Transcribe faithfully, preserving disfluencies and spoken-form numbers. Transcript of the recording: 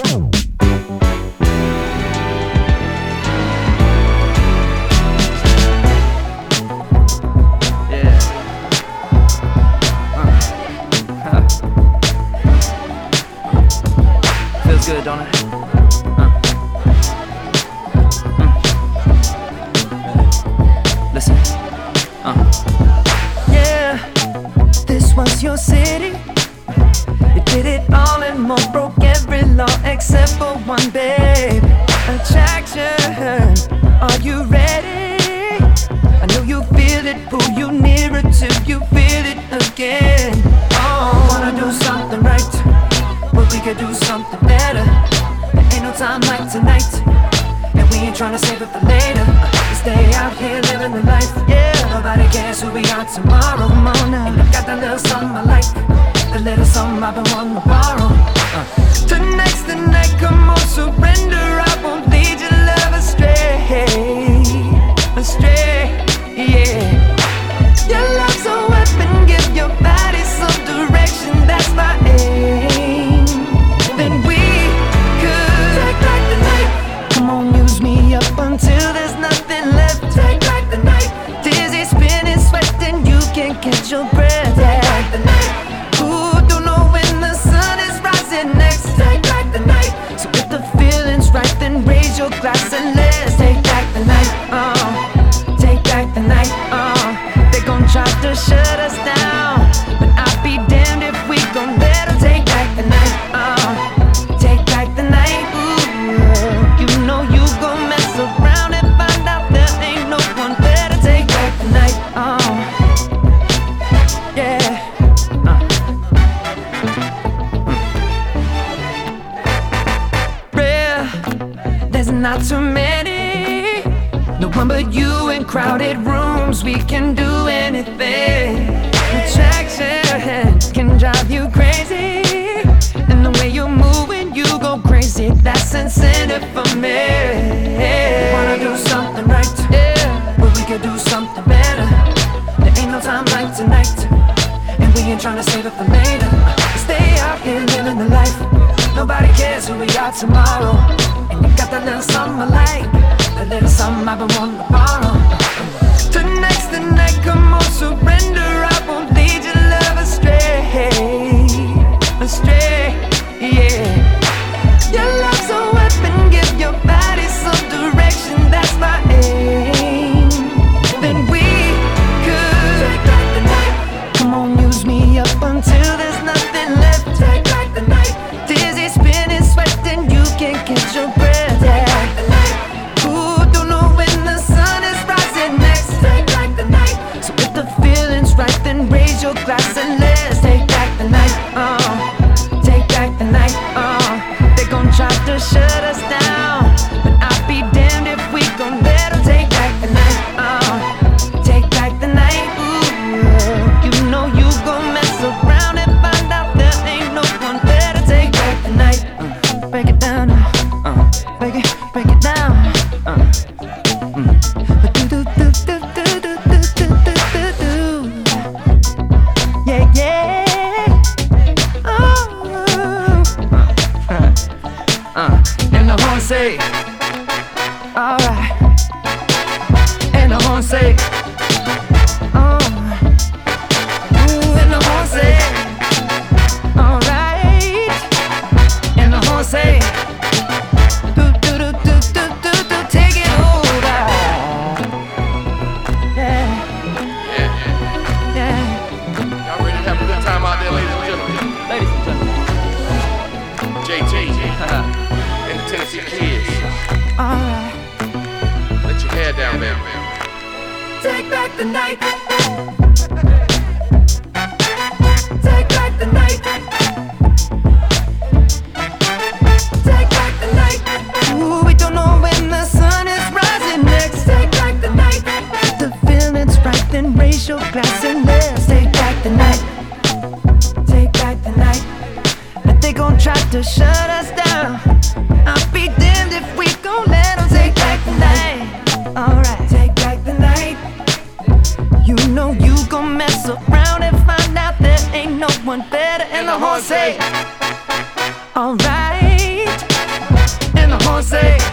Good, don't it? Uh. Mm. Listen. Uh. Yeah, this was your city. You did it all and more, broke every law except for one, babe. Attraction, are you ready? I know you feel it, pull you nearer till you feel it again. Oh, wanna do something right, but we could do something better. There ain't no time like tonight, and we ain't tryna save it for later. We stay out here living the life, yeah. Nobody cares who we are tomorrow. Come on now. And I got that little something I like, the little something I've been wanting to borrow. uh. Tonight's the night, come on, surrender. I won't lead your love astray, astray, yeah. Your love's a weapon, give your body some direction, that's my aim. Then we could take back the night. Come on, use me up until there's nothing left. Take back the night. Dizzy, spinning, sweating, you can't catch your breath. Take back the night. Ooh, don't know when the sun is rising next. Take back the night. So if the feeling's right, then raise your glass and let's take back the night. Uh, take back the night. Uh, they gon' try to shut us down, but I'll be damned if we gon' let them take back the night. Uh, take back the night. Ooh, you know you gon' mess around and find out there ain't no one better. Take back the night. Uh, yeah. Uh. Mm. Real, there's not too many. No one but you in crowded rooms. We can do anything. Attraction can drive you crazy, and the way you're moving, you go crazy. That's incentive for me. Wanna do something right, yeah, but we could do something better. There ain't no time like tonight, and we ain't tryna save it for later. We stay out here living the life. Nobody cares who we are tomorrow. And you got that little something I like, that little something I've been wanting to borrow. Tonight's the night, come on, surrender. I won't lead your love astray, astray, yeah. Your love's a weapon, give your body some direction, that's my aim. Then we could take back the night. Come on, use me up until there's nothing left. Take back the night. Dizzy, spinning, sweating, you can't catch your breath. Take back the night. Ooh, don't know when the sun is rising next. Take back the night. So if the feeling's right, then raise your glass and let's take back the night. Uh, take back the night. Uh, they gon' try to shut us down, but I'll be damned if we gon' let them take back the night. Uh, take back the night. Ooh, you know you gon' mess around and find out there ain't no one better. Take back the night. Uh, break it down. Uh, break it, break it down. Uh, mm. Do do do do do do do do do do. Yeah yeah. Oh. Uh, uh, and the horn say, alright. And the horn say, oh. Ooh, and the horn say, alright. And the horn say, do do do do do do do, take it over. Yeah, Yeah, yeah. y'all ready to have a good time out there, ladies and gentlemen? Ladies and gentlemen. J T and the Tennessee Kids. Alright. Let your hair down, baby. Take back the night. Take back the night. Take back the night. Ooh, we don't know when the sun is rising next. Take back the night. If the feeling's right, then raise your glass and let's take back the night. Take back the night. But they gon' try to shut us down. I'll be damned if we gon' let them take back the night. Alright, take back the night. You know you gon' mess around and find out there ain't no one better. And the horn say, alright. say.